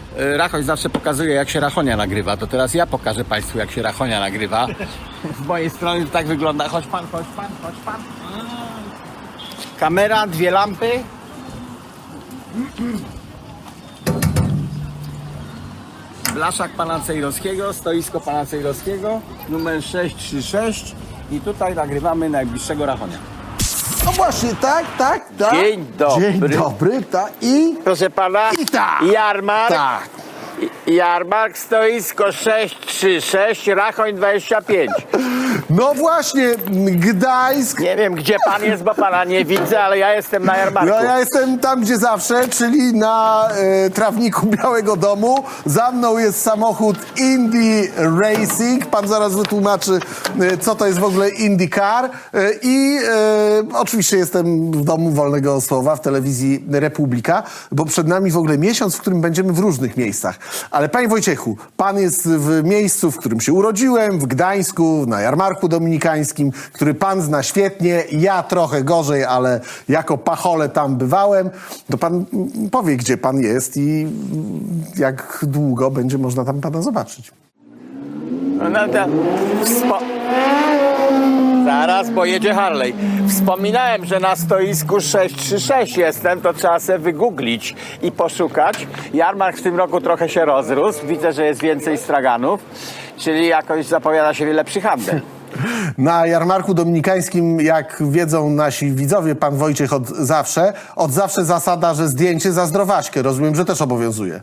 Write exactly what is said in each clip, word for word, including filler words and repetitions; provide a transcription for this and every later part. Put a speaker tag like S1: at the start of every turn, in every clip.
S1: Rachoń zawsze pokazuje, jak się Rachonia nagrywa, to teraz ja pokażę Państwu, jak się Rachonia nagrywa. Z mojej strony to tak wygląda. Chodź pan, chodź pan, chodź pan. Kamera, dwie lampy. Blaszak pana Cejrowskiego, stoisko pana Cejrowskiego, numer sześć trzy sześć i tutaj nagrywamy najbliższego Rachonia.
S2: No właśnie, tak, tak, tak.
S1: Dzień dobry.
S2: Dzień dobry, tak. I...
S1: Proszę pana,
S2: I tak.
S1: jarmark,
S2: Tak.
S1: jarmark, stoisko sześć trzy sześć, Rachoń dwadzieścia pięć.
S2: No właśnie, Gdańsk.
S1: Nie wiem, gdzie pan jest, bo pana nie widzę, ale ja jestem na jarmarku.
S2: No ja jestem tam, gdzie zawsze, czyli na e, trawniku Białego Domu. Za mną jest samochód Indy Racing. Pan zaraz wytłumaczy, e, co to jest w ogóle IndyCar. E, I e, oczywiście jestem w Domu Wolnego Słowa, w telewizji Republika, bo przed nami w ogóle miesiąc, w którym będziemy w różnych miejscach. Ale panie Wojciechu, pan jest w miejscu, w którym się urodziłem, w Gdańsku, na jarmarku dominikańskim, który pan zna świetnie, ja trochę gorzej, ale jako pachole tam bywałem. To pan powie, gdzie pan jest i jak długo będzie można tam pana zobaczyć.
S1: No to wspo... Zaraz, bo jedzie Harley. Wspominałem, że na stoisku sześć trzy sześć jestem, to trzeba sobie wygooglić i poszukać. Jarmark w tym roku trochę się rozrósł. Widzę, że jest więcej straganów, czyli jakoś zapowiada się lepszy handel.
S2: Na jarmarku dominikańskim, jak wiedzą nasi widzowie, pan Wojciech od zawsze, od zawsze zasada, że zdjęcie za zdrowaśkę. Rozumiem, że też obowiązuje.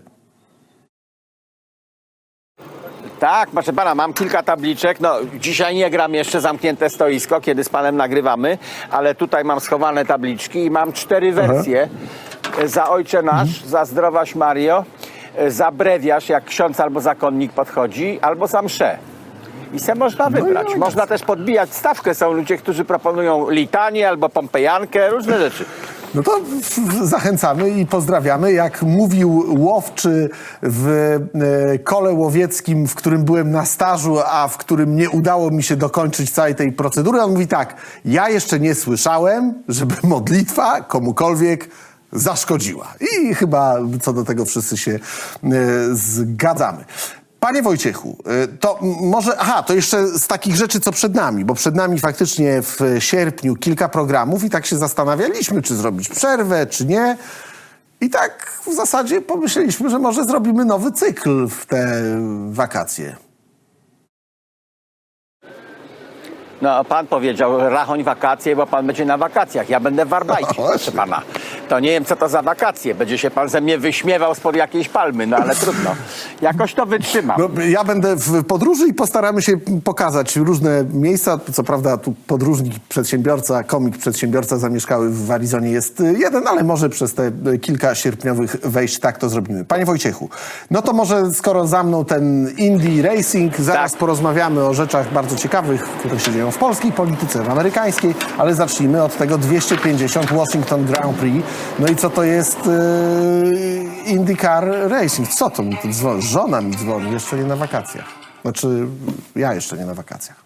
S1: Tak, proszę pana, mam kilka tabliczek. No, dzisiaj nie gram jeszcze zamknięte stoisko, kiedy z panem nagrywamy, ale tutaj mam schowane tabliczki i mam cztery wersje. Aha. Za Ojcze Nasz, mhm. za Zdrowaś Mario, za brewiarz, jak ksiądz albo zakonnik podchodzi, albo za mszę. I se można wybrać. No można też podbijać stawkę. Są ludzie, którzy proponują litanię albo pompejankę, różne rzeczy.
S2: No to zachęcamy i pozdrawiamy. Jak mówił łowczy w e, kole łowieckim, w którym byłem na stażu, a w którym nie udało mi się dokończyć całej tej procedury, on mówi tak: ja jeszcze nie słyszałem, żeby modlitwa komukolwiek zaszkodziła. I chyba co do tego wszyscy się e, zgadzamy. Panie Wojciechu, to może, aha, to jeszcze z takich rzeczy, co przed nami, bo przed nami faktycznie w sierpniu kilka programów i tak się zastanawialiśmy, czy zrobić przerwę, czy nie. I tak w zasadzie pomyśleliśmy, że może zrobimy nowy cykl w te wakacje.
S1: No, pan powiedział Rachoń wakacje, bo pan będzie na wakacjach. Ja będę w Warbajcie, proszę pana. To nie wiem, co to za wakacje. Będzie się pan ze mnie wyśmiewał spod jakiejś palmy, no ale trudno. Jakoś to wytrzymam.
S2: No, ja będę w podróży i postaramy się pokazać różne miejsca. Co prawda tu podróżnik, przedsiębiorca, komik, przedsiębiorca zamieszkały w Arizonie jest jeden, ale może przez te kilka sierpniowych wejść tak to zrobimy. Panie Wojciechu, no to może skoro za mną ten Indy Racing, zaraz tak. porozmawiamy o rzeczach bardzo ciekawych, które się dzieją w polskiej polityce, w amerykańskiej, ale zacznijmy od tego dwieście pięćdziesiąt Washington Grand Prix. No i co to jest yy, IndyCar Racing? Co to mi tu dzwoni? Żona mi dzwoni, jeszcze nie na wakacjach. Znaczy, ja jeszcze nie na wakacjach.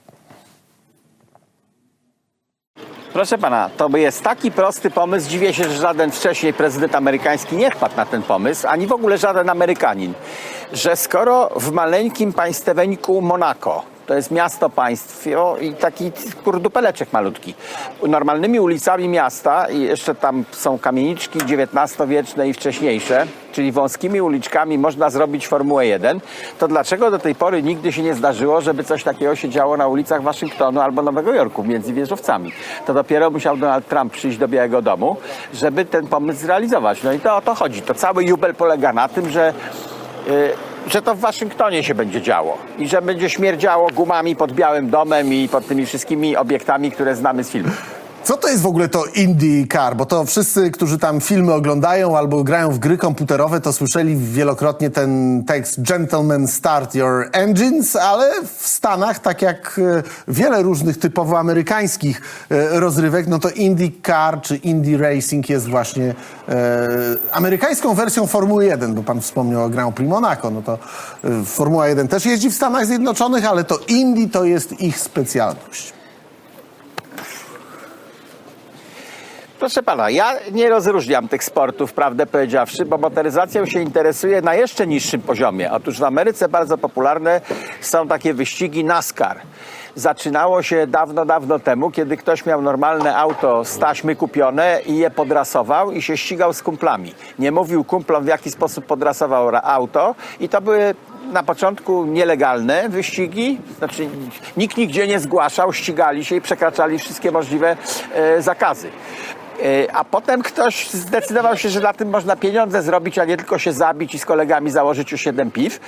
S1: Proszę pana, to jest taki prosty pomysł. Dziwię się, że żaden wcześniej prezydent amerykański nie wpadł na ten pomysł, ani w ogóle żaden Amerykanin, że skoro w maleńkim państweńku Monako, to jest miasto państwo i taki kurdupeleczek malutki, normalnymi ulicami miasta, i jeszcze tam są kamieniczki dziewiętnastowieczne i wcześniejsze, czyli wąskimi uliczkami można zrobić Formułę jeden, to dlaczego do tej pory nigdy się nie zdarzyło, żeby coś takiego się działo na ulicach Waszyngtonu albo Nowego Jorku między wieżowcami? To dopiero musiał Donald Trump przyjść do Białego Domu, żeby ten pomysł zrealizować. No i to o to chodzi. To cały jubel polega na tym, że yy, że to w Waszyngtonie się będzie działo i że będzie śmierdziało gumami pod Białym Domem i pod tymi wszystkimi obiektami, które znamy z filmu.
S2: Co to jest w ogóle to IndyCar? Bo to wszyscy, którzy tam filmy oglądają albo grają w gry komputerowe, to słyszeli wielokrotnie ten tekst Gentlemen, start your engines, ale w Stanach, tak jak wiele różnych typowo amerykańskich rozrywek, no to IndyCar czy Indy Racing jest właśnie e, amerykańską wersją Formuły jeden, bo pan wspomniał o Grand Prix Monaco. No to e, Formuła jeden też jeździ w Stanach Zjednoczonych, ale to Indy to jest ich specjalność.
S1: Proszę pana, ja nie rozróżniam tych sportów, prawdę powiedziawszy, bo motoryzacją się interesuje na jeszcze niższym poziomie. Otóż w Ameryce bardzo popularne są takie wyścigi NASCAR. Zaczynało się dawno, dawno temu, kiedy ktoś miał normalne auto z taśmy kupione i je podrasował i się ścigał z kumplami. Nie mówił kumplom, w jaki sposób podrasował auto i to były na początku nielegalne wyścigi, znaczy nikt nigdzie nie zgłaszał, ścigali się i przekraczali wszystkie możliwe e, zakazy. E, a potem ktoś zdecydował się, że na tym można pieniądze zrobić, a nie tylko się zabić i z kolegami założyć o siedem piw.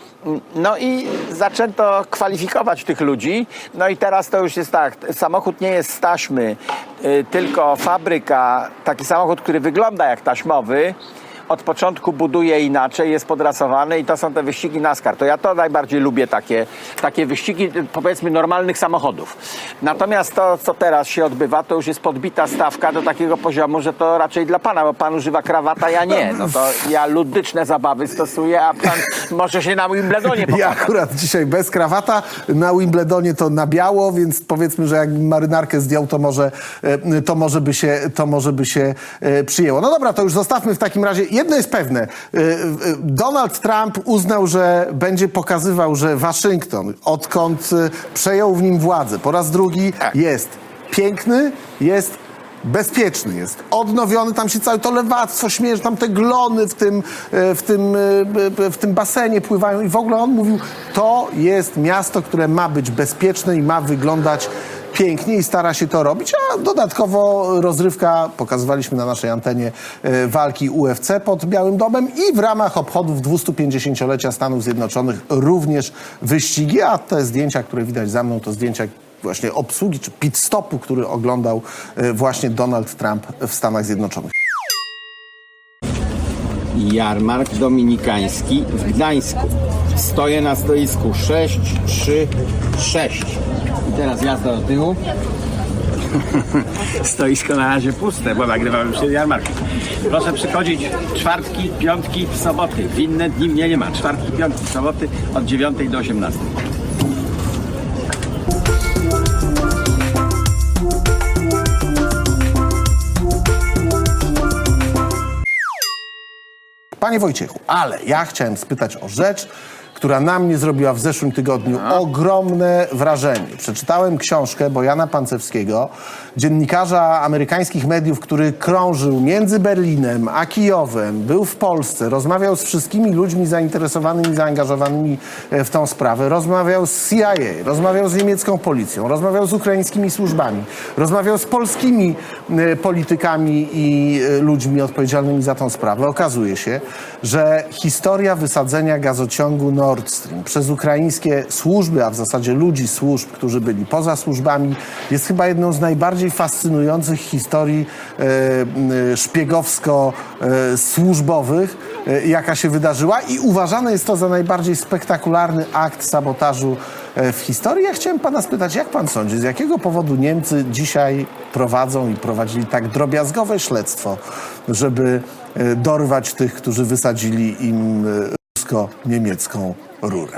S1: No i zaczęto kwalifikować tych ludzi. No i teraz to już jest tak, samochód nie jest z taśmy, y, tylko fabryka, taki samochód, który wygląda jak taśmowy, od początku buduje inaczej, jest podrasowany i to są te wyścigi NASCAR. To ja to najbardziej lubię, takie, takie wyścigi, powiedzmy, normalnych samochodów. Natomiast to, co teraz się odbywa, to już jest podbita stawka do takiego poziomu, że to raczej dla pana, bo pan używa krawata, ja nie. No to ja ludyczne zabawy stosuję, a pan może się na Wimbledonie pokazać.
S2: Ja akurat dzisiaj bez krawata, na Wimbledonie to na biało, więc powiedzmy, że jakbym marynarkę zdjął, to może, to może, by, się, to może by się przyjęło. No dobra, to już zostawmy w takim razie. Jedno jest pewne. Donald Trump uznał, że będzie pokazywał, że Waszyngton, odkąd przejął w nim władzę, po raz drugi jest piękny, jest bezpieczny, jest odnowiony, tam się całe to lewactwo śmieje, że tam te glony w tym, w tym, w tym basenie pływają i w ogóle on mówił, to jest miasto, które ma być bezpieczne i ma wyglądać pięknie i stara się to robić, a dodatkowo rozrywka, pokazywaliśmy na naszej antenie e, walki U F C pod Białym Domem i w ramach obchodów dwustupięćdziesięciolecia Stanów Zjednoczonych również wyścigi, a te zdjęcia, które widać za mną, to zdjęcia właśnie obsługi czy pit stopu, który oglądał e, właśnie Donald Trump w Stanach Zjednoczonych.
S1: Jarmark dominikański w Gdańsku. Stoję na stoisku sześć trzy sześć. I teraz jazda do tyłu. Stoisko na razie puste, bo nagrywamy przed jarmarkiem. Proszę przychodzić czwartki, piątki, soboty. W inne dni mnie nie ma. Czwartki, piątki, soboty od dziewiątej do osiemnastej.
S2: Panie Wojciechu, ale ja chciałem spytać o rzecz, która na mnie zrobiła w zeszłym tygodniu ogromne wrażenie. Przeczytałem książkę Bojana Pancewskiego, dziennikarza amerykańskich mediów, który krążył między Berlinem a Kijowem, był w Polsce, rozmawiał z wszystkimi ludźmi zainteresowanymi, zaangażowanymi w tą sprawę, rozmawiał z C I A, rozmawiał z niemiecką policją, rozmawiał z ukraińskimi służbami, rozmawiał z polskimi politykami i ludźmi odpowiedzialnymi za tą sprawę. Okazuje się, że historia wysadzenia gazociągu Nord Stream przez ukraińskie służby, a w zasadzie ludzi służb, którzy byli poza służbami, jest chyba jedną z najbardziej fascynujących historii e, e, szpiegowsko-służbowych, e, jaka się wydarzyła i uważane jest to za najbardziej spektakularny akt sabotażu e, w historii. Ja chciałem pana spytać, jak pan sądzi, z jakiego powodu Niemcy dzisiaj prowadzą i prowadzili tak drobiazgowe śledztwo, żeby e, dorwać tych, którzy wysadzili im e, niemiecką rurę?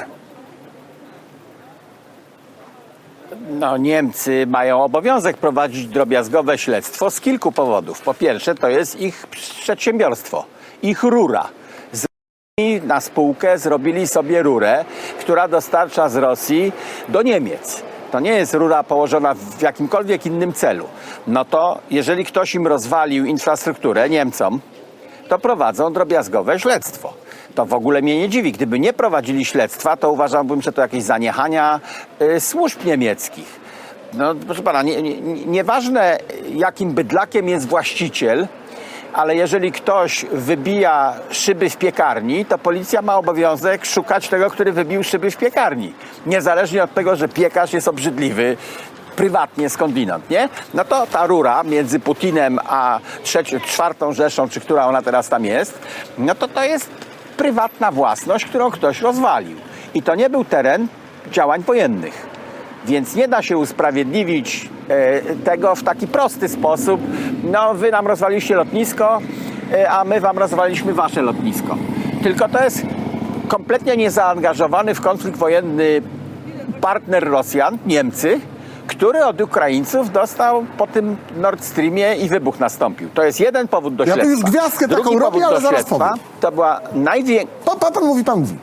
S1: No, Niemcy mają obowiązek prowadzić drobiazgowe śledztwo z kilku powodów. Po pierwsze, to jest ich przedsiębiorstwo, ich rura. Zrobili na spółkę zrobili sobie rurę, która dostarcza z Rosji do Niemiec. To nie jest rura położona w jakimkolwiek innym celu. No to jeżeli ktoś im rozwalił infrastrukturę, Niemcom, to prowadzą drobiazgowe śledztwo. To w ogóle mnie nie dziwi. Gdyby nie prowadzili śledztwa, to uważałbym, że to jakieś zaniechania y, służb niemieckich. No, proszę pana, nie, nie, nieważne jakim bydlakiem jest właściciel, ale jeżeli ktoś wybija szyby w piekarni, to policja ma obowiązek szukać tego, który wybił szyby w piekarni. Niezależnie od tego, że piekarz jest obrzydliwy, prywatnie skądinąd, nie? No to ta rura między Putinem a trzecią, czwartą Rzeszą, czy która ona teraz tam jest, no to to jest prywatna własność, którą ktoś rozwalił. I to nie był teren działań wojennych. Więc nie da się usprawiedliwić e, tego w taki prosty sposób. No, wy nam rozwaliliście lotnisko, e, a my wam rozwaliliśmy wasze lotnisko. Tylko to jest kompletnie niezaangażowany w konflikt wojenny partner Rosjan, Niemcy, który od Ukraińców dostał po tym Nord Streamie i wybuch nastąpił. To jest jeden powód do
S2: Ja tu
S1: śledztwa.
S2: już gwiazdkę
S1: Drugi
S2: taką robię,
S1: powód
S2: ale
S1: do
S2: zaraz
S1: śledztwa
S2: powiem.
S1: to była największa...
S2: Pan, pan, pan mówi, pan mówi.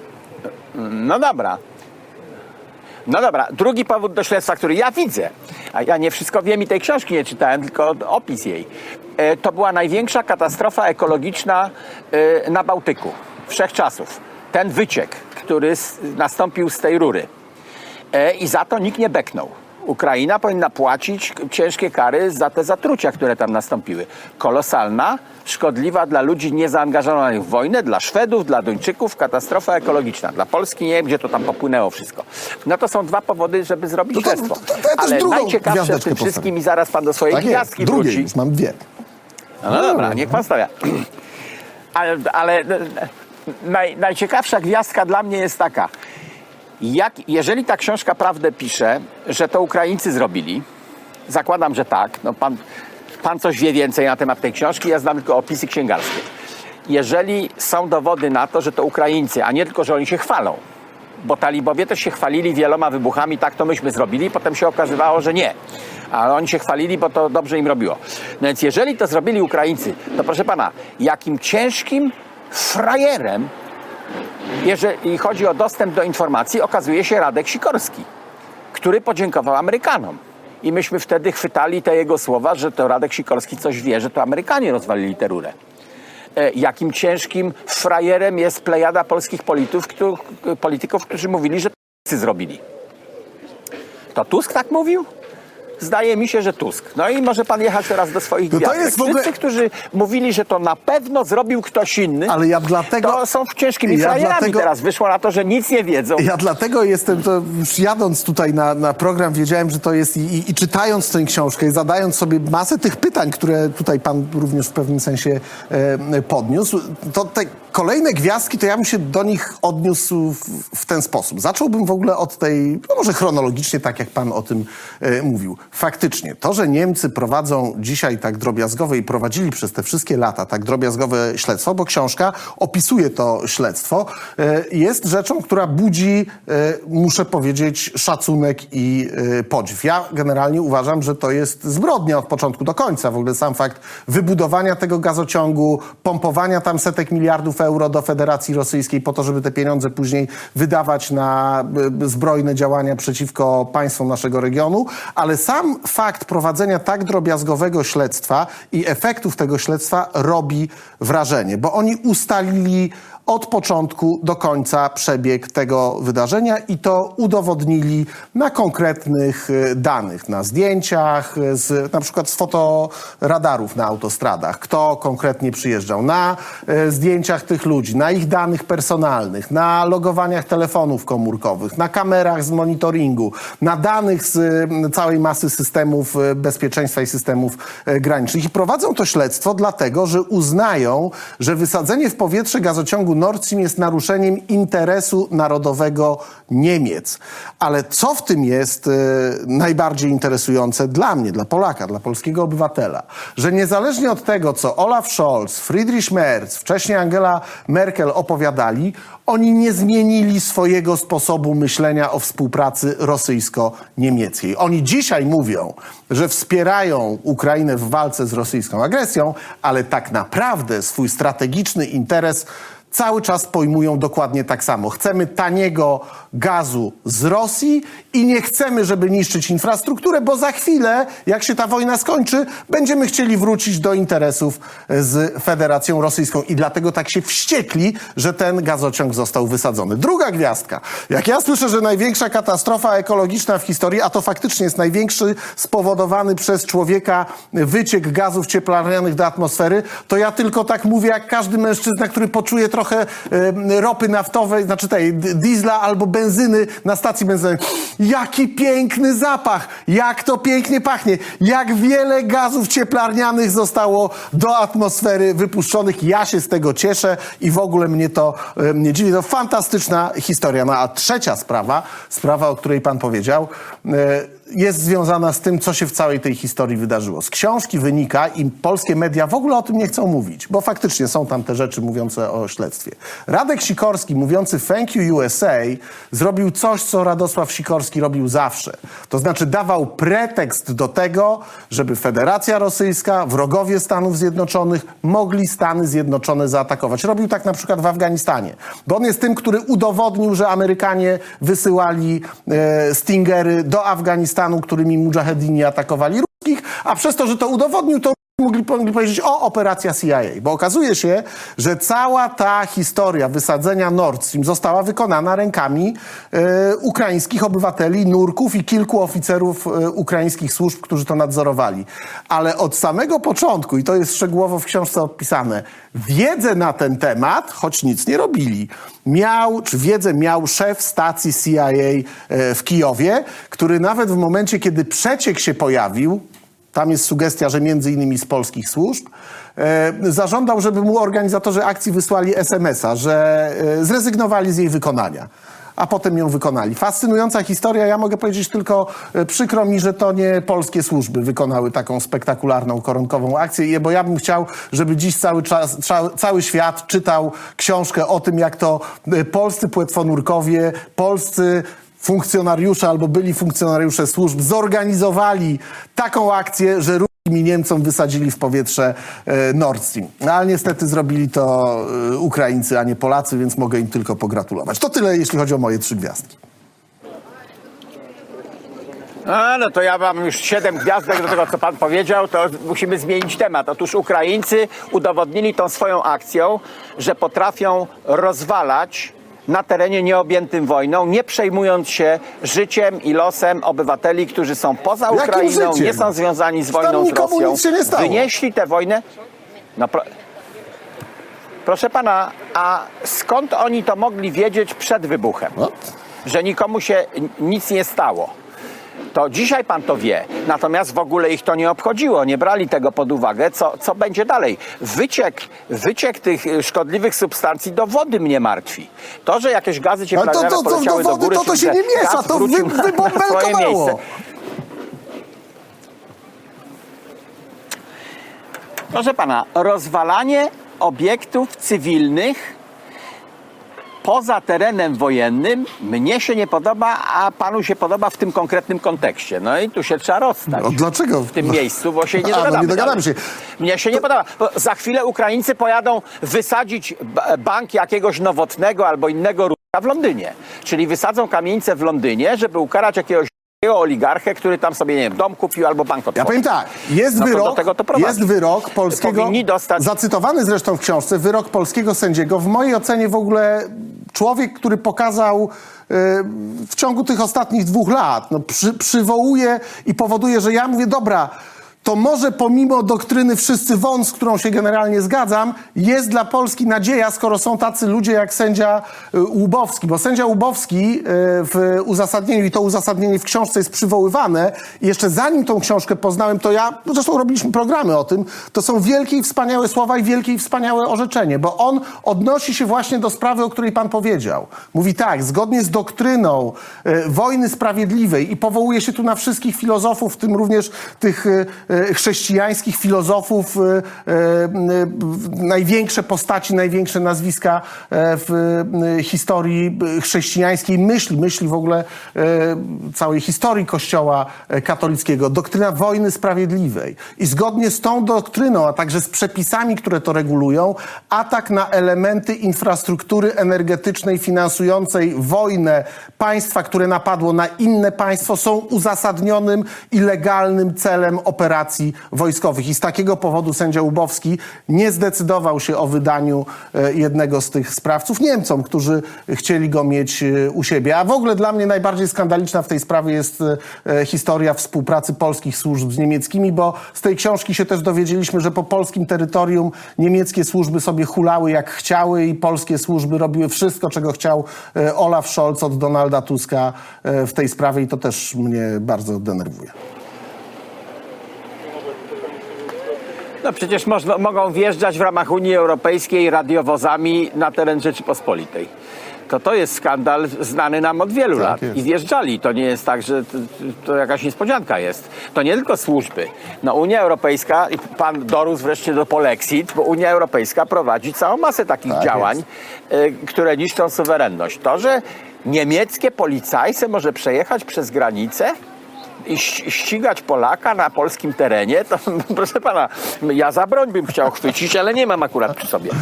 S1: No dobra. No dobra, drugi powód do śledztwa, który ja widzę, a ja nie wszystko wiem i tej książki nie czytałem, tylko opis jej, e, to była największa katastrofa ekologiczna e, na Bałtyku wszechczasów. Ten wyciek, który s- nastąpił z tej rury. E, I za to nikt nie beknął. Ukraina powinna płacić ciężkie kary za te zatrucia, które tam nastąpiły. Kolosalna, szkodliwa dla ludzi niezaangażowanych w wojnę, dla Szwedów, dla Duńczyków, katastrofa ekologiczna. Dla Polski nie wiem, gdzie to tam popłynęło wszystko. No to są dwa powody, żeby zrobić
S2: No to-
S1: śledztwo.
S2: to- to ja też
S1: Ale
S2: drugą
S1: najciekawsze w
S2: gwiazdeczkę
S1: tym wszystkim,
S2: postawię.
S1: i zaraz pan do swojej
S2: Tak jest,
S1: gwiazdki
S2: drugiej,
S1: wróci.
S2: już mam dwie.
S1: No, no dobra, niech pan stawia. Ale, ale naj, najciekawsza gwiazdka dla mnie jest taka. Jak, jeżeli ta książka prawdę pisze, że to Ukraińcy zrobili, zakładam, że tak, no pan, pan coś wie więcej na temat tej książki, ja znam tylko opisy księgarskie. Jeżeli są dowody na to, że to Ukraińcy, a nie tylko, że oni się chwalą, bo talibowie też się chwalili wieloma wybuchami, tak to myśmy zrobili, potem się okazywało, że nie. Ale oni się chwalili, bo to dobrze im robiło. No więc jeżeli to zrobili Ukraińcy, to proszę pana, jakim ciężkim frajerem, jeżeli chodzi o dostęp do informacji, okazuje się Radek Sikorski, który podziękował Amerykanom. I myśmy wtedy chwytali te jego słowa, że to Radek Sikorski coś wie, że to Amerykanie rozwalili tę rurę. E, jakim ciężkim frajerem jest plejada polskich polityków, którzy, polityków, którzy mówili, że to zrobili. To Tusk tak mówił? Zdaje mi się, że Tusk. No i może pan jechać teraz do swoich
S2: No to
S1: gwiazdek.
S2: jest w ogóle-
S1: Wszyscy, którzy mówili, że to na pewno zrobił ktoś inny,
S2: Ale ja dlatego...
S1: to są ciężkimi
S2: ja
S1: frajerami
S2: dlatego-
S1: teraz. Wyszło na to, że nic nie wiedzą.
S2: Ja dlatego jestem, to już jadąc tutaj na, na program, wiedziałem, że to jest i, i, i czytając tę książkę i zadając sobie masę tych pytań, które tutaj pan również w pewnym sensie e, podniósł, to te kolejne gwiazdki, to ja bym się do nich odniósł w, w ten sposób. Zacząłbym w ogóle od tej, no może chronologicznie, tak jak pan o tym e, mówił. Faktycznie, to, że Niemcy prowadzą dzisiaj tak drobiazgowe i prowadzili przez te wszystkie lata tak drobiazgowe śledztwo, bo książka opisuje to śledztwo, e, jest rzeczą, która budzi, e, muszę powiedzieć, szacunek i e, podziw. Ja generalnie uważam, że to jest zbrodnia od początku do końca. W ogóle sam fakt wybudowania tego gazociągu, pompowania tam setek miliardów euro do Federacji Rosyjskiej po to, żeby te pieniądze później wydawać na e, zbrojne działania przeciwko państwom naszego regionu, ale sam fakt prowadzenia tak drobiazgowego śledztwa i efektów tego śledztwa robi wrażenie, bo oni ustalili od początku do końca przebieg tego wydarzenia i to udowodnili na konkretnych e, danych, na zdjęciach, e, z, na przykład z fotoradarów na autostradach, kto konkretnie przyjeżdżał, na e, zdjęciach tych ludzi, na ich danych personalnych, na logowaniach telefonów komórkowych, na kamerach z monitoringu, na danych z e, całej masy systemów e, bezpieczeństwa i systemów e, granicznych. I prowadzą to śledztwo dlatego, że uznają, że wysadzenie w powietrze gazociągu Nord Stream jest naruszeniem interesu narodowego Niemiec. Ale co w tym jest e, najbardziej interesujące dla mnie, dla Polaka, dla polskiego obywatela? Że niezależnie od tego, co Olaf Scholz, Friedrich Merz, wcześniej Angela Merkel opowiadali, oni nie zmienili swojego sposobu myślenia o współpracy rosyjsko-niemieckiej. Oni dzisiaj mówią, że wspierają Ukrainę w walce z rosyjską agresją, ale tak naprawdę swój strategiczny interes cały czas pojmują dokładnie tak samo. Chcemy taniego gazu z Rosji i nie chcemy, żeby niszczyć infrastrukturę, bo za chwilę, jak się ta wojna skończy, będziemy chcieli wrócić do interesów z Federacją Rosyjską. I dlatego tak się wściekli, że ten gazociąg został wysadzony. Druga gwiazdka. Jak ja słyszę, że największa katastrofa ekologiczna w historii, a to faktycznie jest największy spowodowany przez człowieka wyciek gazów cieplarnianych do atmosfery, to ja tylko tak mówię, jak każdy mężczyzna, który poczuje trochę e, ropy naftowej, znaczy tej d- diesla albo benzyny na stacji benzynowej. Jaki piękny zapach! Jak to pięknie pachnie! Jak wiele gazów cieplarnianych zostało do atmosfery wypuszczonych. Ja się z tego cieszę i w ogóle mnie to e, nie dziwi. To fantastyczna historia. No a trzecia sprawa, sprawa, o której pan powiedział, e, jest związana z tym, co się w całej tej historii wydarzyło. Z książki wynika i polskie media w ogóle o tym nie chcą mówić, bo faktycznie są tam te rzeczy mówiące o śledztwie. Radek Sikorski, mówiący thank you U S A, zrobił coś, co Radosław Sikorski robił zawsze. To znaczy dawał pretekst do tego, żeby Federacja Rosyjska, wrogowie Stanów Zjednoczonych mogli Stany Zjednoczone zaatakować. Robił tak na przykład w Afganistanie, bo on jest tym, który udowodnił, że Amerykanie wysyłali e, Stingery do Afganistanu, którymi mujahedini atakowali ruskich, a przez to, że to udowodnił, to mogli, mogli powiedzieć o operacja C I A, bo okazuje się, że cała ta historia wysadzenia Nord Stream została wykonana rękami e, ukraińskich obywateli, nurków i kilku oficerów e, ukraińskich służb, którzy to nadzorowali. Ale od samego początku, i to jest szczegółowo w książce opisane, wiedzę na ten temat, choć nic nie robili, miał, czy wiedzę miał szef stacji C I A e, w Kijowie, który nawet w momencie, kiedy przeciek się pojawił, tam jest sugestia, że między innymi z polskich służb, e, zażądał, żeby mu organizatorzy akcji wysłali es em es a, że e, zrezygnowali z jej wykonania. A potem ją wykonali. Fascynująca historia. Ja mogę powiedzieć tylko, e, przykro mi, że to nie polskie służby wykonały taką spektakularną, koronkową akcję, bo ja bym chciał, żeby dziś cały czas, ca, cały świat czytał książkę o tym, jak to e, polscy płetwonurkowie, polscy funkcjonariusze albo byli funkcjonariusze służb zorganizowali taką akcję, że Ruskim i Niemcom wysadzili w powietrze e, Nord Stream. No, ale niestety zrobili to e, Ukraińcy, a nie Polacy, więc mogę im tylko pogratulować. To tyle, jeśli chodzi o moje trzy gwiazdki.
S1: A, no to ja mam już siedem gwiazdek do tego, co pan powiedział, to musimy zmienić temat. Otóż Ukraińcy udowodnili tą swoją akcją, że potrafią rozwalać na terenie nieobjętym wojną, nie przejmując się życiem i losem obywateli, którzy są poza
S2: Jakim
S1: Ukrainą,
S2: życiem?
S1: nie są związani z
S2: Tam
S1: wojną z
S2: nikomu
S1: Rosją.
S2: nic się nie stało.
S1: Wynieśli tę wojnę. No, pro... Proszę pana, a skąd oni to mogli wiedzieć przed wybuchem?
S2: No.
S1: Że nikomu się nic nie stało. To dzisiaj pan to wie, natomiast w ogóle ich to nie obchodziło, nie brali tego pod uwagę, co, co będzie dalej. Wyciek, wyciek tych szkodliwych substancji do wody mnie martwi. To, że jakieś gazy cieplarniane
S2: to, to, to,
S1: poleciały
S2: do
S1: do
S2: wody
S1: góry,
S2: to, to
S1: czyli
S2: się
S1: że
S2: nie miesza,
S1: gaz
S2: to wy,
S1: wrócił na, na swoje
S2: wybąbelkowało.
S1: miejsce. Proszę pana, rozwalanie obiektów cywilnych poza terenem wojennym mnie się nie podoba, a panu się podoba w tym konkretnym kontekście. No i tu się trzeba rozstać.
S2: No, dlaczego?
S1: W tym miejscu, bo się nie
S2: A, no,
S1: dogadamy.
S2: nie dogadamy się.
S1: Mnie się nie podoba. Bo za chwilę Ukraińcy pojadą wysadzić b- bank jakiegoś Nowotnego albo innego Ruska w Londynie. Czyli wysadzą kamienicę w Londynie, żeby ukarać jakiegoś oligarchę, który tam sobie, nie wiem, dom kupił albo bank otworzył.
S2: Ja powiem tak, jest
S1: No to do
S2: wyrok,
S1: tego to prowadzi.
S2: jest wyrok polskiego,
S1: Powinni dostać...
S2: zacytowany zresztą w książce, wyrok polskiego sędziego. W mojej ocenie w ogóle człowiek, który pokazał y, w ciągu tych ostatnich dwóch lat, no, przy, przywołuje i powoduje, że ja mówię, dobra, to może pomimo doktryny wszyscy won, z którą się generalnie zgadzam, jest dla Polski nadzieja, skoro są tacy ludzie jak sędzia Łubowski. Bo sędzia Łubowski w uzasadnieniu, i to uzasadnienie w książce jest przywoływane, i jeszcze zanim tą książkę poznałem, to ja, no zresztą robiliśmy programy o tym, to są wielkie i wspaniałe słowa i wielkie i wspaniałe orzeczenie, bo on odnosi się właśnie do sprawy, o której pan powiedział. Mówi tak, zgodnie z doktryną e, wojny sprawiedliwej, i powołuje się tu na wszystkich filozofów, w tym również tych e, chrześcijańskich filozofów, e, e, największe postaci, największe nazwiska w e, historii chrześcijańskiej myśli, myśli w ogóle e, całej historii Kościoła katolickiego. Doktryna wojny sprawiedliwej. I zgodnie z tą doktryną, a także z przepisami, które to regulują, atak na elementy infrastruktury energetycznej finansującej wojnę państwa, które napadło na inne państwo, są uzasadnionym i legalnym celem operacji wojskowych. I z takiego powodu sędzia Łubowski nie zdecydował się o wydaniu jednego z tych sprawców Niemcom, którzy chcieli go mieć u siebie. A w ogóle dla mnie najbardziej skandaliczna w tej sprawie jest historia współpracy polskich służb z niemieckimi, bo z tej książki się też dowiedzieliśmy, że po polskim terytorium niemieckie służby sobie hulały jak chciały i polskie służby robiły wszystko, czego chciał Olaf Scholz od Donalda Tuska w tej sprawie, i to też mnie bardzo denerwuje.
S1: No przecież można, mogą wjeżdżać w ramach Unii Europejskiej radiowozami na teren Rzeczypospolitej. To to jest skandal znany nam od wielu
S2: Tak
S1: lat.
S2: jest.
S1: I wjeżdżali. To nie jest tak, że to, to jakaś niespodzianka jest. To nie tylko służby. No Unia Europejska, i pan dorósł wreszcie do polexit, bo Unia Europejska prowadzi całą masę takich
S2: Tak
S1: działań, y, które niszczą suwerenność. To, że niemieckie policajce może przejechać przez granicę i ś- ścigać Polaka na polskim terenie, to proszę pana, ja za broń bym chciał chwycić, ale nie mam akurat przy sobie.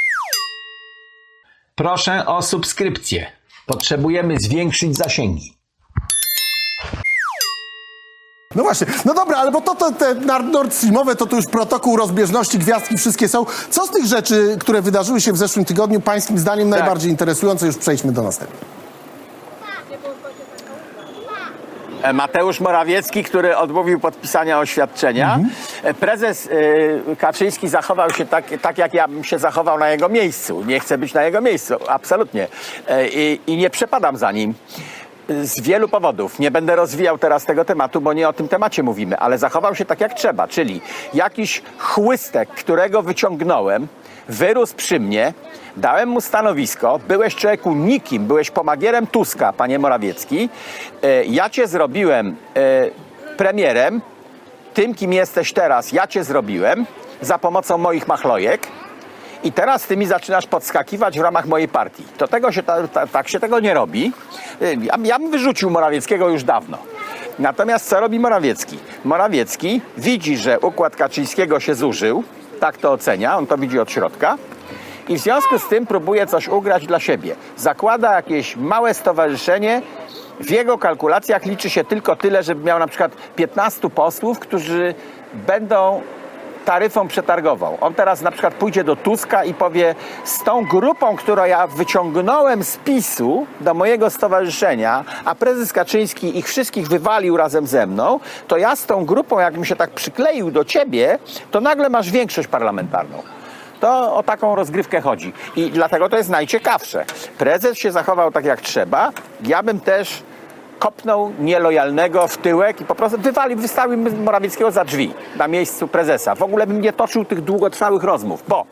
S1: Proszę o subskrypcję. Potrzebujemy zwiększyć zasięgi.
S2: No właśnie, no dobra, ale bo to, to te Nord Streamowe to, to już protokół rozbieżności, gwiazdki wszystkie są. Co z tych rzeczy, które wydarzyły się w zeszłym tygodniu, pańskim zdaniem
S1: Tak.
S2: najbardziej interesujące? Już przejdźmy do następnego.
S1: Mateusz Morawiecki, który odmówił podpisania oświadczenia. Mhm. Prezes y, Kaczyński zachował się tak, tak, jak ja bym się zachował na jego miejscu. Nie chcę być na jego miejscu, absolutnie. Y, I, i nie przepadam za nim. Z wielu powodów. Nie będę rozwijał teraz tego tematu, bo nie o tym temacie mówimy, ale zachował się tak jak trzeba, czyli jakiś chłystek, którego wyciągnąłem, wyrósł przy mnie, dałem mu stanowisko, byłeś człowieku nikim, byłeś pomagierem Tuska, panie Morawiecki, e, ja cię zrobiłem e, premierem, tym kim jesteś teraz, ja cię zrobiłem za pomocą moich machlojek. I teraz ty mi zaczynasz podskakiwać w ramach mojej partii. To tego się, ta, ta, tak się tego nie robi. Ja, ja bym wyrzucił Morawieckiego już dawno. Natomiast co robi Morawiecki? Morawiecki widzi, że układ Kaczyńskiego się zużył. Tak to ocenia, on to widzi od środka. I w związku z tym próbuje coś ugrać dla siebie. Zakłada jakieś małe stowarzyszenie. W jego kalkulacjach liczy się tylko tyle, żeby miał na przykład piętnastu posłów, którzy będą taryfą przetargową. On teraz na przykład pójdzie do Tuska i powie: z tą grupą, którą ja wyciągnąłem z PiSu do mojego stowarzyszenia, a prezes Kaczyński ich wszystkich wywalił razem ze mną, to ja z tą grupą, jakbym się tak przykleił do ciebie, to nagle masz większość parlamentarną. To o taką rozgrywkę chodzi. I dlatego to jest najciekawsze. Prezes się zachował tak jak trzeba. Ja bym też kopnął nielojalnego w tyłek i po prostu wywalił, wystawił Morawieckiego za drzwi na miejscu prezesa. W ogóle bym nie toczył tych długotrwałych rozmów, bo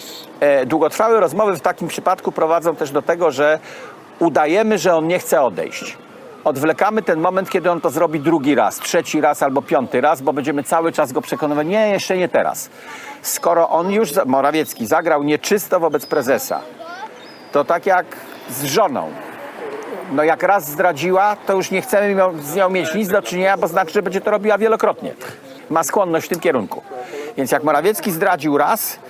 S1: e, długotrwałe rozmowy w takim przypadku prowadzą też do tego, że udajemy, że on nie chce odejść. Odwlekamy ten moment, kiedy on to zrobi drugi raz, trzeci raz albo piąty raz, bo będziemy cały czas go przekonywać: nie, jeszcze nie teraz. Skoro on już, Morawiecki, zagrał nieczysto wobec prezesa, to tak jak z żoną. No jak raz zdradziła, to już nie chcemy miał, z nią mieć nic do czynienia, bo znaczy, że będzie to robiła wielokrotnie. Ma skłonność w tym kierunku. Więc jak Morawiecki zdradził raz,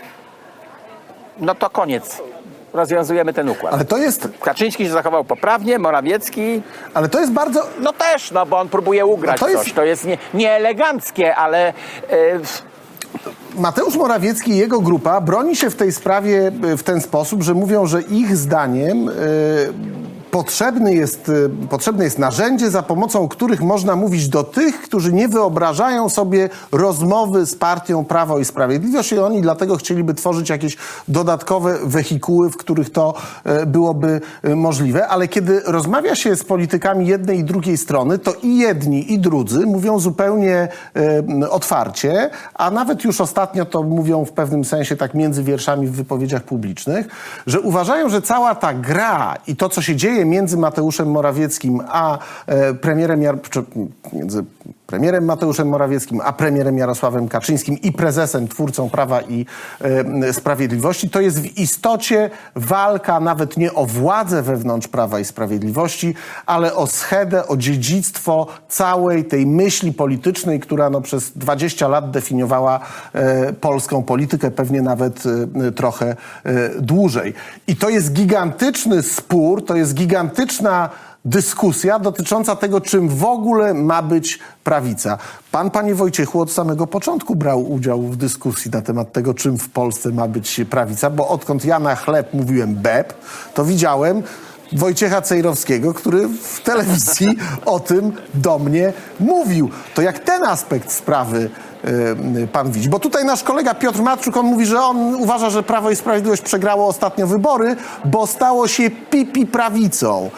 S1: no to koniec. Rozwiązujemy ten układ.
S2: Ale to jest,
S1: Kaczyński się zachował poprawnie, Morawiecki
S2: ale to jest bardzo...
S1: no też, no bo on próbuje ugrać
S2: No to jest-
S1: coś. To jest nie, nieeleganckie, ale... Yy,
S2: Mateusz Morawiecki i jego grupa broni się w tej sprawie w ten sposób, że mówią, że ich zdaniem e, potrzebny jest, e, potrzebne jest narzędzie, za pomocą których można mówić do tych, którzy nie wyobrażają sobie rozmowy z partią Prawo i Sprawiedliwość, i oni dlatego chcieliby tworzyć jakieś dodatkowe wehikuły, w których to e, byłoby e, możliwe. Ale kiedy rozmawia się z politykami jednej i drugiej strony, to i jedni, i drudzy mówią zupełnie e, otwarcie, a nawet już ostatnio to mówią w pewnym sensie tak między wierszami w wypowiedziach publicznych, że uważają, że cała ta gra i to, co się dzieje między Mateuszem Morawieckim a e, premierem, Jar- czy, między premierem Mateuszem Morawieckim a premierem Jarosławem Kaczyńskim i prezesem, twórcą Prawa i e, Sprawiedliwości, to jest w istocie walka nawet nie o władzę wewnątrz Prawa i Sprawiedliwości, ale o schedę, o dziedzictwo całej tej myśli politycznej, która no, przez dwadzieścia lat definiowała e, polską politykę, pewnie nawet e, trochę e, dłużej. I to jest gigantyczny spór, to jest gigantyczna dyskusja dotycząca tego, czym w ogóle ma być prawica. Pan, panie Wojciechu, od samego początku brał udział w dyskusji na temat tego, czym w Polsce ma być prawica, bo odkąd ja na chleb mówiłem B E P, to widziałem Wojciecha Cejrowskiego, który w telewizji o tym do mnie mówił. To jak ten aspekt sprawy yy, pan widzi? Bo tutaj nasz kolega Piotr Matczuk, on mówi, że on uważa, że Prawo i Sprawiedliwość przegrało ostatnio wybory, bo stało się pipi prawicą.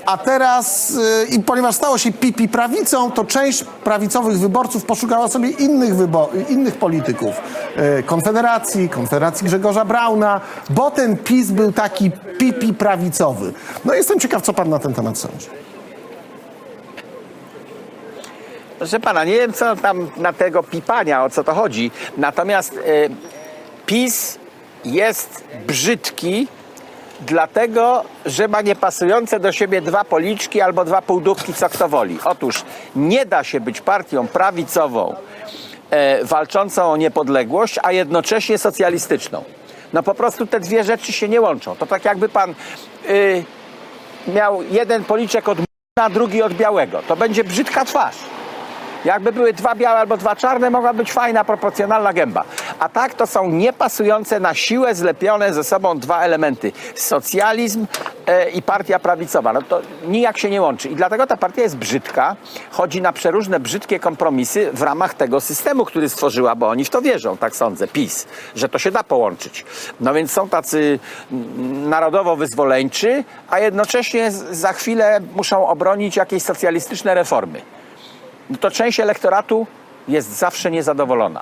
S2: a teraz, y, i ponieważ stało się pipi prawicą, to część prawicowych wyborców poszukała sobie innych, wybo- innych polityków. Y, Konfederacji, Konfederacji Grzegorza Brauna, bo ten PiS był taki pipi prawicowy. No jestem ciekaw, co pan na ten temat sądzi.
S1: Proszę pana, nie wiem, co tam na tego pipania, o co to chodzi. Natomiast y, PiS jest brzydki, dlatego, że ma niepasujące do siebie dwa policzki albo dwa półdubki, co kto woli. Otóż nie da się być partią prawicową e, walczącą o niepodległość, a jednocześnie socjalistyczną. No po prostu te dwie rzeczy się nie łączą. To tak jakby pan y, miał jeden policzek od a drugi od białego. To będzie brzydka twarz. Jakby były dwa białe albo dwa czarne, mogła być fajna, proporcjonalna gęba. A tak to są niepasujące na siłę zlepione ze sobą dwa elementy. Socjalizm e, i partia prawicowa. No to nijak się nie łączy. I dlatego ta partia jest brzydka. Chodzi na przeróżne brzydkie kompromisy w ramach tego systemu, który stworzyła, bo oni w to wierzą, tak sądzę, PiS, że to się da połączyć. No więc są tacy narodowo-wyzwoleńczy, a jednocześnie za chwilę muszą obronić jakieś socjalistyczne reformy. To część elektoratu jest zawsze niezadowolona.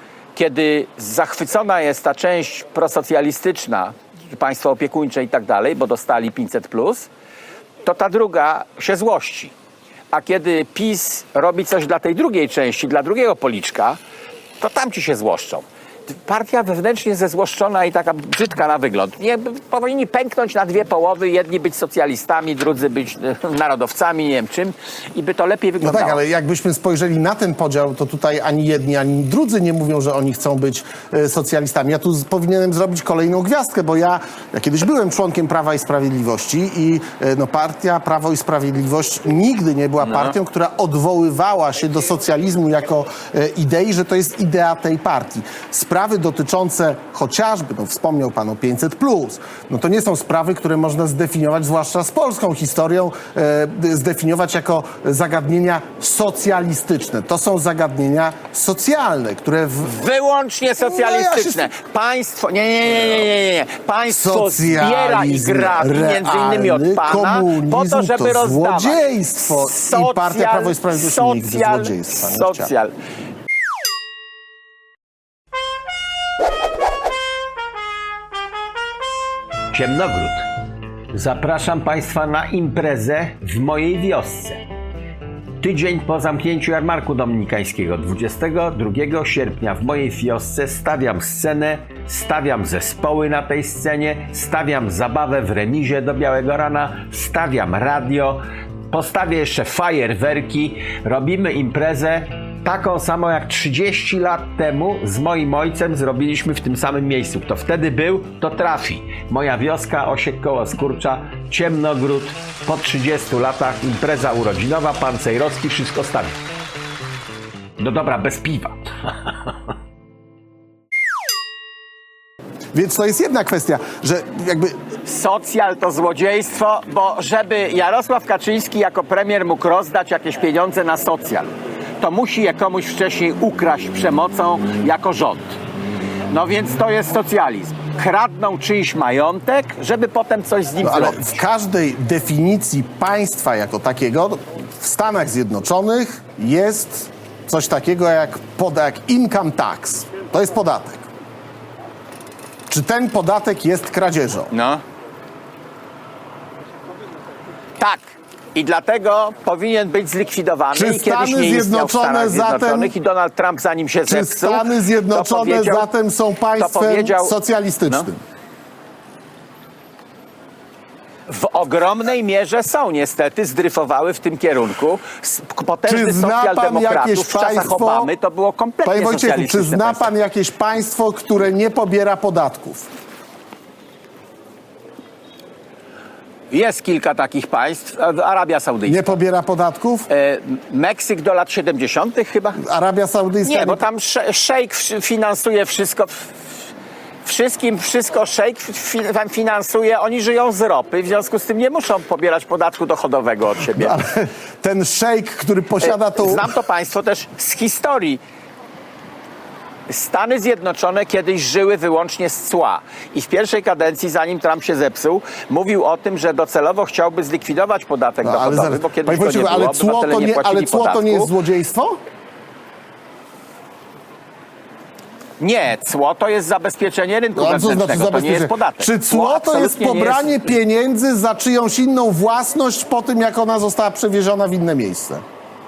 S1: Kiedy zachwycona jest ta część prosocjalistyczna, państwo opiekuńcze i tak dalej, bo dostali pięćset plus, to ta druga się złości. A kiedy PiS robi coś dla tej drugiej części, dla drugiego policzka, to tamci się złoszczą. Partia wewnętrznie zezłoszczona i taka brzydka na wygląd. Nie, powinni pęknąć na dwie połowy, jedni być socjalistami, drudzy być narodowcami, nie wiem czym, i by to lepiej
S2: No
S1: wyglądało.
S2: tak, ale jakbyśmy spojrzeli na ten podział, to tutaj ani jedni, ani drudzy nie mówią, że oni chcą być e, socjalistami. Ja tu z, powinienem zrobić kolejną gwiazdkę, bo ja, ja kiedyś byłem członkiem Prawa i Sprawiedliwości i e, no, partia Prawo i Sprawiedliwość nigdy nie była partią, no. która odwoływała się do socjalizmu jako e, idei, że to jest idea tej partii. Sprawy dotyczące chociażby, no wspomniał pan o pięćset plus, no to nie są sprawy, które można zdefiniować, zwłaszcza z polską historią, e, zdefiniować jako zagadnienia socjalistyczne. To są zagadnienia socjalne, które... W...
S1: Wyłącznie socjalistyczne.
S2: No, ja się...
S1: Państwo, nie, nie, nie, nie, nie, nie. Państwo zbiera i grabi, między innymi od pana, po to, żeby
S2: to
S1: rozdawać.
S2: Złodziejstwo.
S1: Socjal,
S2: I Partia Prawo i Sprawiedliwość nigdy
S1: socjal,
S2: złodziejstwa nie
S1: socjal. Ciemnogród. Zapraszam państwa na imprezę w mojej wiosce. Tydzień po zamknięciu jarmarku dominikańskiego, dwudziestego drugiego sierpnia w mojej wiosce stawiam scenę, stawiam zespoły na tej scenie, stawiam zabawę w remizie do białego rana, stawiam radio, postawię jeszcze fajerwerki, robimy imprezę taką samą jak trzydzieści lat temu z moim ojcem zrobiliśmy w tym samym miejscu. Kto wtedy był, to trafi. Moja wioska, Osiek koło Skurcza, Ciemnogród, po trzydziestu latach impreza urodzinowa, pan Cejrowski wszystko stawi. No dobra, bez piwa.
S2: Więc to jest jedna kwestia, że jakby...
S1: Socjal to złodziejstwo, bo żeby Jarosław Kaczyński jako premier mógł rozdać jakieś pieniądze na socjal, to musi je komuś wcześniej ukraść przemocą jako rząd. No więc to jest socjalizm. Kradną czyjś majątek, żeby potem coś z nim
S2: No, ale
S1: zrobić.
S2: w każdej definicji państwa jako takiego w Stanach Zjednoczonych jest coś takiego jak, pod, jak income tax. To jest podatek. Czy ten podatek jest kradzieżą?
S1: No. Tak. I dlatego powinien być zlikwidowany.
S2: Czy
S1: I kiedyś
S2: Stany
S1: nie istniał w Stanach
S2: Zjednoczone zatem-
S1: Zjednoczonych i Donald Trump zanim się
S2: Czy
S1: zepsuł,
S2: Stany Zjednoczone
S1: to powiedział,
S2: zatem są
S1: to
S2: państwem
S1: powiedział,
S2: socjalistycznym?
S1: No. W ogromnej mierze są niestety, zdryfowały w tym kierunku. Potężny
S2: Czy zna pan
S1: socjaldemokratów
S2: jakieś
S1: w czasach
S2: państwo...
S1: Obamy to było kompletnie
S2: Panie Wojciechu, czy
S1: socjalistyczne
S2: zna
S1: państwo.
S2: pan jakieś państwo, które nie pobiera podatków?
S1: Jest kilka takich państw. Arabia Saudyjska.
S2: Nie pobiera podatków?
S1: E, Meksyk do lat siedemdziesiątych chyba?
S2: Arabia Saudyjska?
S1: Nie, bo tam sze- szejk w- finansuje wszystko. Wszystkim wszystko szejk fi- finansuje. Oni żyją z ropy, w związku z tym nie muszą pobierać podatku dochodowego od siebie.
S2: Ale ten szejk, który posiada tą...
S1: Znam to państwo też z historii. Stany Zjednoczone kiedyś żyły wyłącznie z cła i w pierwszej kadencji, zanim Trump się zepsuł, mówił o tym, że docelowo chciałby zlikwidować podatek
S2: No, ale
S1: dochodowy,
S2: zaraz,
S1: bo kiedyś
S2: panie
S1: go nie
S2: pośle,
S1: było,
S2: ale cło
S1: obywatele
S2: to
S1: nie
S2: nie,
S1: płacili
S2: ale cło to nie jest
S1: podatku.
S2: złodziejstwo?
S1: Nie, cło to jest zabezpieczenie rynku
S2: No, a co znaczy
S1: wewnętrznego, to nie jest
S2: zabezpieczenie?
S1: podatek.
S2: Czy cło to jest
S1: absolutnie nie
S2: pobranie
S1: jest-
S2: pieniędzy za czyjąś inną własność po tym, jak ona została przewieziona w inne miejsce?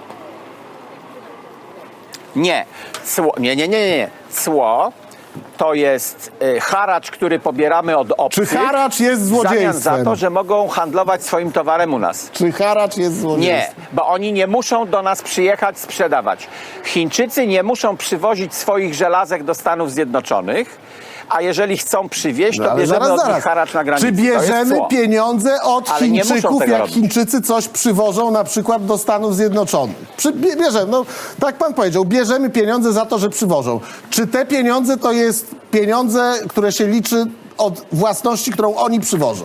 S1: Nie, cło, nie, nie, nie, nie. Cło to jest y, haracz, który pobieramy od
S2: Czy
S1: obcych
S2: haracz jest
S1: w zamian
S2: złodziejstwem?
S1: za to, że mogą handlować swoim towarem u nas.
S2: Czy haracz jest
S1: Nie,
S2: złodziejstwem?
S1: bo oni nie muszą do nas przyjechać sprzedawać. Chińczycy nie muszą przywozić swoich żelazek do Stanów Zjednoczonych, a jeżeli chcą przywieźć, to
S2: No, ale
S1: bierzemy
S2: zaraz,
S1: od nich
S2: zaraz.
S1: haracz na granicy.
S2: Czy
S1: To jest
S2: bierzemy
S1: cło.
S2: pieniądze od
S1: Ale nie muszą
S2: Chińczyków,
S1: tego
S2: jak
S1: robić.
S2: Chińczycy coś przywożą na przykład do Stanów Zjednoczonych? Przy, bie- bierzemy, no tak pan powiedział, bierzemy pieniądze za to, że przywożą. Czy te pieniądze to jest pieniądze, które się liczy od własności, którą oni przywożą?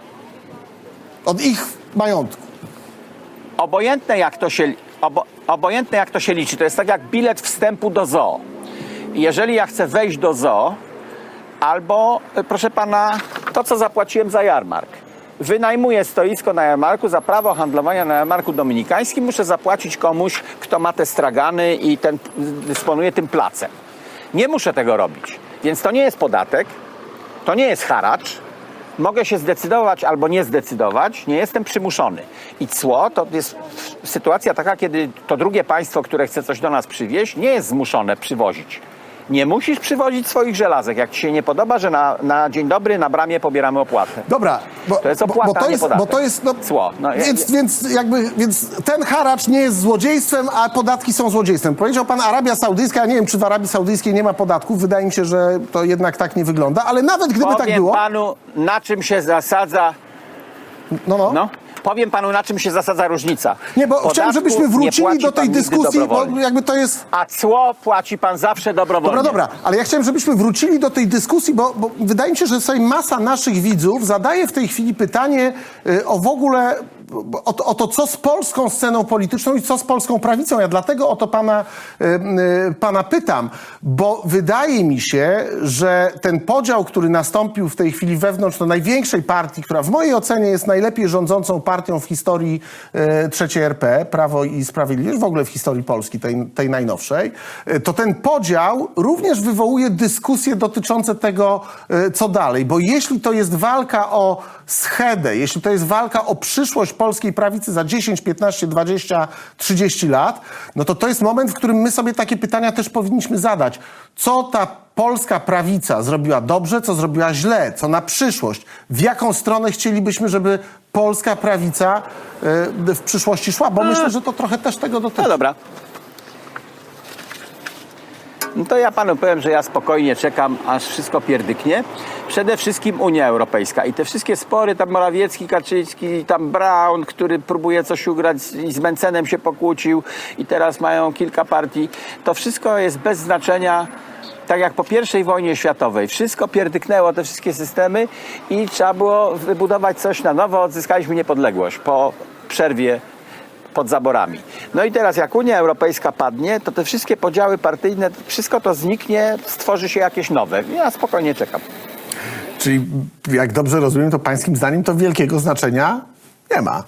S2: Od ich majątku.
S1: Obojętne jak to się, obo, obojętne jak to się liczy, to jest tak jak bilet wstępu do zoo. Jeżeli ja chcę wejść do zoo, albo, e, proszę pana, to co zapłaciłem za jarmark. Wynajmuję stoisko na jarmarku, za prawo handlowania na jarmarku dominikańskim muszę zapłacić komuś, kto ma te stragany i ten dysponuje tym placem. Nie muszę tego robić. Więc to nie jest podatek, to nie jest haracz. Mogę się zdecydować albo nie zdecydować, nie jestem przymuszony. I cło to jest sytuacja taka, kiedy to drugie państwo, które chce coś do nas przywieźć, nie jest zmuszone przywozić. Nie musisz przywozić swoich żelazek, jak ci się nie podoba, że na, na dzień dobry na bramie pobieramy opłatę.
S2: Dobra, bo
S1: To jest
S2: bo-
S1: opłata,
S2: bo to
S1: a nie
S2: jest,
S1: podatek.
S2: bo to jest no,
S1: Cło. No, ja-
S2: więc, więc jakby więc ten haracz nie jest złodziejstwem, a podatki są złodziejstwem. Powiedział pan Arabia Saudyjska, ja nie wiem, czy w Arabii Saudyjskiej nie ma podatków, wydaje mi się, że to jednak tak nie wygląda, ale nawet gdyby tak
S1: Powiem
S2: było,
S1: panu, na czym się zasadza...
S2: no no.
S1: No, powiem panu, na czym się zasadza różnica.
S2: Nie, bo
S1: Podatku
S2: chciałem, żebyśmy
S1: nie
S2: wrócili
S1: płaci
S2: do tej
S1: pan nigdy
S2: dyskusji, bo
S1: dobrowolnie.
S2: jakby to jest...
S1: A cło płaci pan zawsze dobrowolnie.
S2: Dobra, dobra, ale ja chciałem, żebyśmy wrócili do tej dyskusji, bo, bo wydaje mi się, że sobie masa naszych widzów zadaje w tej chwili pytanie y, o w ogóle, o, to- o to, co z polską sceną polityczną i co z polską prawicą. Ja dlatego o to pana, y, y, pana pytam, bo wydaje mi się, że ten podział, który nastąpił w tej chwili wewnątrz no, największej partii, która w mojej ocenie jest najlepiej rządzącą partią w historii y, trzeciej R P, Prawo i Sprawiedliwość, w ogóle w historii Polski, tej, tej najnowszej, y, to ten podział również wywołuje dyskusje dotyczące tego, y, co dalej. Bo jeśli to jest walka o schedę, jeśli to jest walka o przyszłość polskiej prawicy za dziesięć, piętnaście, dwadzieścia, trzydzieści lat, no to to jest moment, w którym my sobie takie pytania też powinniśmy zadać. Co ta polska prawica zrobiła dobrze, co zrobiła źle, co na przyszłość? W jaką stronę chcielibyśmy, żeby polska prawica y, w przyszłości szła? Bo myślę, że to trochę też tego dotyczy.
S1: No dobra. No to ja panu powiem, że ja spokojnie czekam, aż wszystko pierdyknie. Przede wszystkim Unia Europejska i te wszystkie spory, tam Morawiecki, Kaczyński, tam Braun, który próbuje coś ugrać i z Mencenem się pokłócił i teraz mają kilka partii. To wszystko jest bez znaczenia. Tak jak po pierwszej wojnie światowej, wszystko pierdyknęło, te wszystkie systemy i trzeba było wybudować coś na nowo. Odzyskaliśmy niepodległość po przerwie pod zaborami. No i teraz jak Unia Europejska padnie, to te wszystkie podziały partyjne, wszystko to zniknie, stworzy się jakieś nowe. Ja spokojnie czekam.
S2: Czyli jak dobrze rozumiem, to pańskim zdaniem to wielkiego znaczenia nie ma.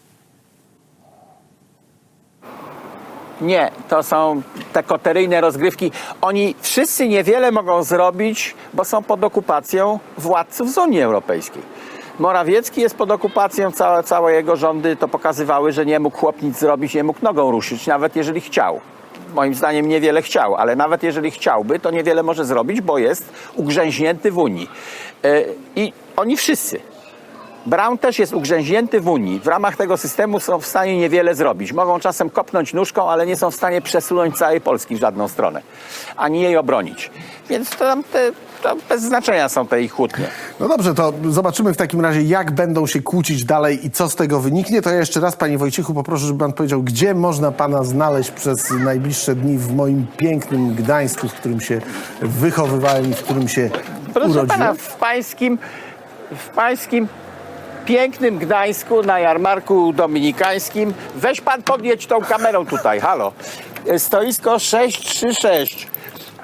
S1: Nie, to są te koteryjne rozgrywki. Oni wszyscy niewiele mogą zrobić, bo są pod okupacją władców z Unii Europejskiej. Morawiecki jest pod okupacją, całe, całe jego rządy to pokazywały, że nie mógł chłop nic zrobić, nie mógł nogą ruszyć, nawet jeżeli chciał. Moim zdaniem niewiele chciał, ale nawet jeżeli chciałby, to niewiele może zrobić, bo jest ugrzęźnięty w Unii. Yy, I oni wszyscy. Braun też jest ugrzęźnięty w Unii. W ramach tego systemu są w stanie niewiele zrobić. Mogą czasem kopnąć nóżką, ale nie są w stanie przesunąć całej Polski w żadną stronę. Ani jej obronić. Więc to, tam te, to bez znaczenia są te ich kłótnie.
S2: No dobrze, to zobaczymy w takim razie, jak będą się kłócić dalej i co z tego wyniknie. To ja jeszcze raz, panie Wojciechu, poproszę, żeby pan powiedział, gdzie można pana znaleźć przez najbliższe dni w moim pięknym Gdańsku, w którym się wychowywałem i w którym się
S1: Proszę
S2: urodziłem.
S1: pana, w pańskim, w pańskim pięknym Gdańsku na jarmarku dominikańskim. Weź pan podjedź tą kamerą tutaj, halo. Stoisko sześć trzy sześć.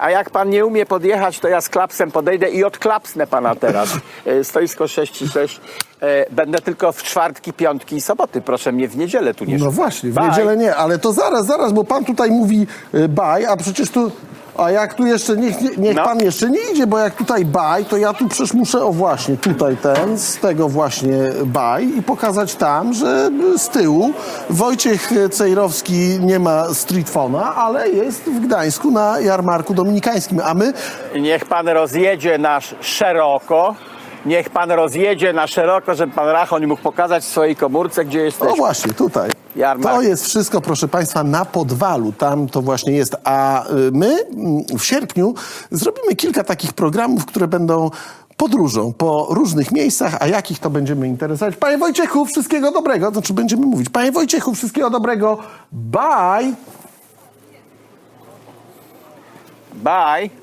S1: A jak pan nie umie podjechać, to ja z klapsem podejdę i odklapsnę pana teraz. E, Stoisko sześć i sześć. E, Będę tylko w czwartki, piątki i soboty. Proszę mnie w niedzielę tu nie
S2: No
S1: szukać.
S2: właśnie, w
S1: Bye.
S2: niedzielę nie, ale to zaraz, zaraz, bo pan tutaj mówi y, baj, a przecież tu, a jak tu jeszcze, niech, nie- niech
S1: No.
S2: pan jeszcze nie idzie, bo jak tutaj baj, to ja tu przecież muszę, o właśnie, tutaj ten, z tego właśnie baj i pokazać tam, że z tyłu Wojciech Cejrowski nie ma streetfona, ale jest w Gdańsku na jarmarku dominikańskim, a my,
S1: Niech pan rozjedzie nasz szeroko. Niech pan rozjedzie na szeroko, żeby pan Rachon mógł pokazać w swojej komórce, gdzie
S2: o
S1: jesteś.
S2: właśnie, tutaj.
S1: Jarmark.
S2: To jest wszystko, proszę Państwa, na Podwalu. Tam to właśnie jest. A y, my mm, w sierpniu zrobimy kilka takich programów, które będą podróżą po różnych miejscach, a jakich to będziemy interesować. Panie Wojciechu, wszystkiego dobrego. Znaczy będziemy mówić. Panie Wojciechu, wszystkiego dobrego. Bye!
S1: Bye.